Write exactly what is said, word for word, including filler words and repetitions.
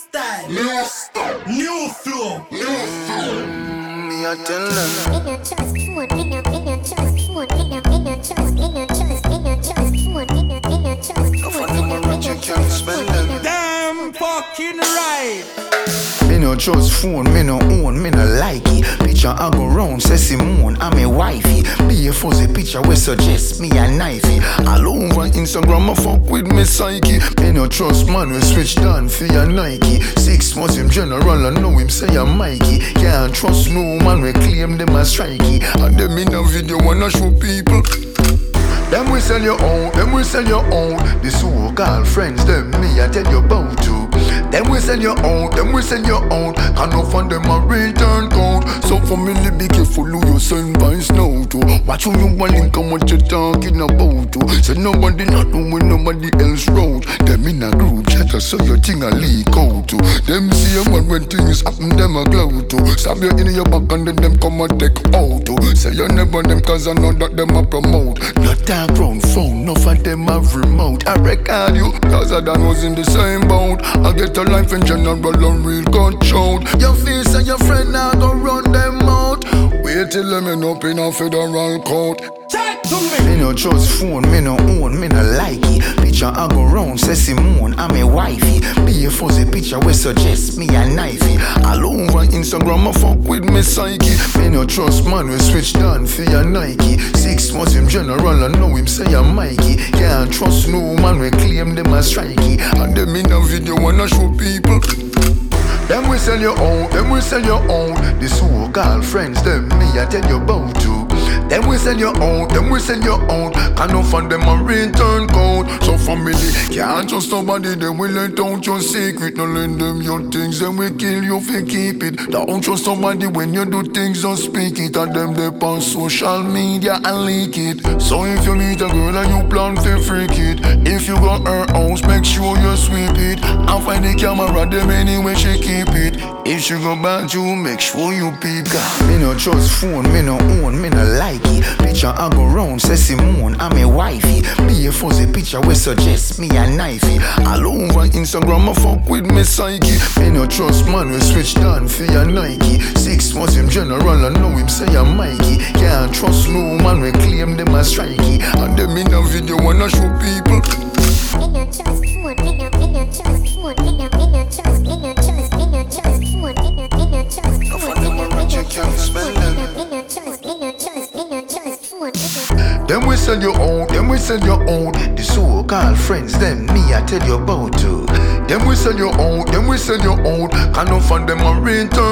style, new style, new flow, new flow. Me I tell them. Me no trust phone, me no, me no trust phone, me no, me no trust, me no trust, me no trust phone, me no, me no trust If I know my rich, you can't spend them. Damn fucking right. Me no trust phone, me no own, me no like it. Picture I go round, say Simone, I'm a wifey. Be a fuzzy picture we suggest me a knifey. All over Instagram I fuck with me psyche. Me no trust man we switch down for your Nike. Six months him general I know him say I'm Mikey. Can't trust no man we claim them as strikey. And them in a video wanna show people. Them we sell your own, them we sell your own. The so-called friends, them me I tell you about to. Them we sell your own, them we sell your own. Can't no fund them a return code. So family be careful who you send vines now to. Watch who you want link and what you talking about to. Say nobody not doing nobody else road. Them in a group chat so your thing a leak out to. Them see a man when things happen them a glow to. Stab you in your back and then them come and take out to. Say you never them cause I know that them a promote. Not that ground phone, no for them have remote. I record you cause I done was in the same boat. I get a life in general and real control. Your face and your friend now go run them out. Wait till them end up in a federal court. Chat to me. Me no trust phone, me no own, me no like it. Picture I go round, say Simone, I'm a wifey. Be a fuzzy picture we suggest me a knifey. All over Instagram I fuck with me psyche. Me no trust man we switch down for your Nike. Six months him general I know him say I'm Mikey. Can't trust no man we claim them as strikey. And them in a video wanna show people. Them we sell your own, them we sell your own. The so-called friends, them me I tell you about to. Them we sell your own, them we sell your own. Can't no fund them a return code. So family can't trust nobody, them we let out your secret. No lend them your things, then we kill you if you keep it. Don't trust somebody when you do things, don't speak it. And them they on social media and leak it. So if you meet a girl and you plan to freak it, if you got her house, make sure you sweep it. And find the camera, them anyway she keep it. If she go back you, make sure you peep. Me no trust phone, me no own, me no like it. Picture I go round, say Simone, I'm a wifey. Be a fuzzy picture we suggest me a knifey. All over Instagram I fuck with me psyche. Me no trust man we switch down for your Nike. Six months him general I know him say I'm Mikey. Can't trust no man we claim them as strikey. And them in a video wanna show people. Me no trust phone, me no, me no trust phone, me no, me no trust, me no trust, me no trust phone, me no, me no trust phone. If I know my rich, you can't spend them. Me no trust, me no trust, me no trust phone, me no. Them we sell your own, them we sell your own. The so-called friends, them me I tell you about to. Them we sell your own, them we sell your own. Can't no fund them a return